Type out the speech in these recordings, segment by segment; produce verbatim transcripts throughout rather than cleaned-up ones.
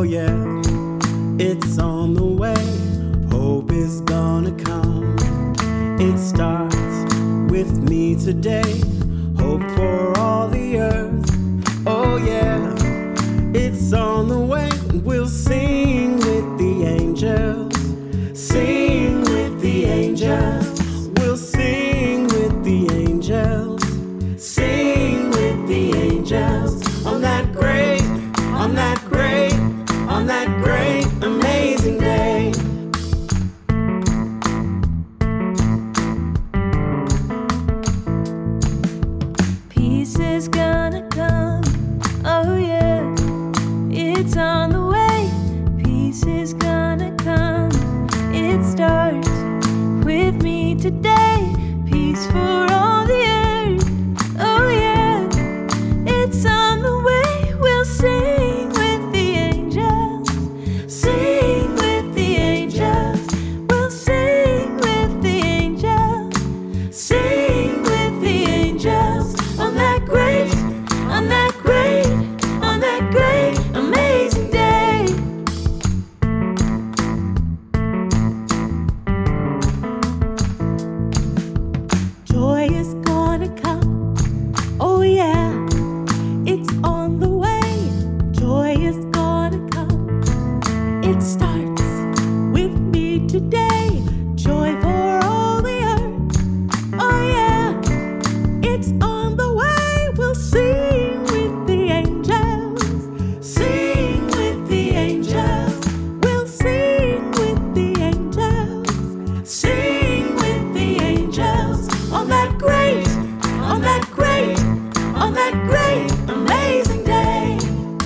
yeah, it's on the way. Hope is gonna come. It starts with me today. Hope for all the earth. Oh yeah, it's on the way. We'll sing with the angels. Sing with the angels. We'll sing with the angels. Sing with the angels. On that great, on that great, on that great, amazing day. Peace is gonna come. Oh yeah, it's on the way. Peace is gonna come. It starts with me today. Peace for all the earth. Oh yeah, it's on the way. We'll sing with the angels. Sing with the angels. We'll sing with the angels. Sing with the angels. On that great, on that great, on that great, amazing day. Joy is gonna come. Oh yeah, it's on the way. Joy is gonna come. It starts with me today. Joy for all the earth. Oh yeah, it's on the way. We'll sing with the angels. Sing with the angels. We'll sing with the angels. Sing with the angels. On that great, on that great, on that great, amazing day.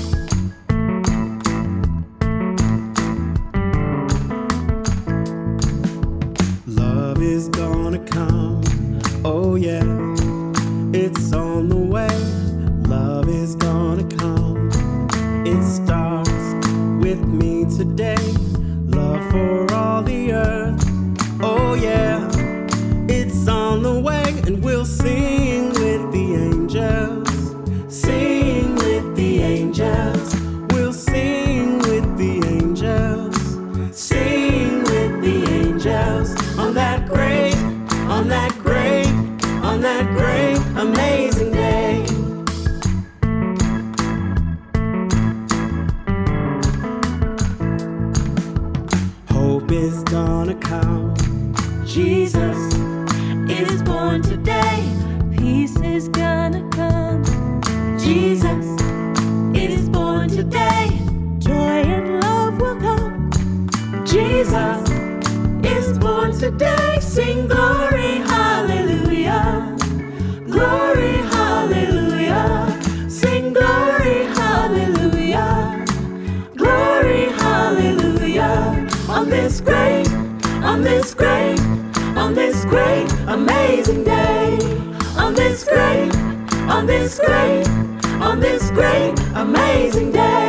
Love is gonna come. Oh yeah, it's on the way. Love is gonna come. It starts with me today. Love for all the earth. Oh yeah, it's on the way. And we'll sing with the angels. Sing with the angels. We'll sing with the angels. Sing with the angels. On that great, on that great, on that great, amazing day. Hope is gonna come. Jesus is born today. Peace is gonna come. Jesus is born today. Joy and love will come. Jesus is born today. Sing glory, hallelujah. Glory, hallelujah. Sing glory, hallelujah. Glory, hallelujah. On this great, on this great, on this great, amazing day. On this great, on this great, on this great, amazing day.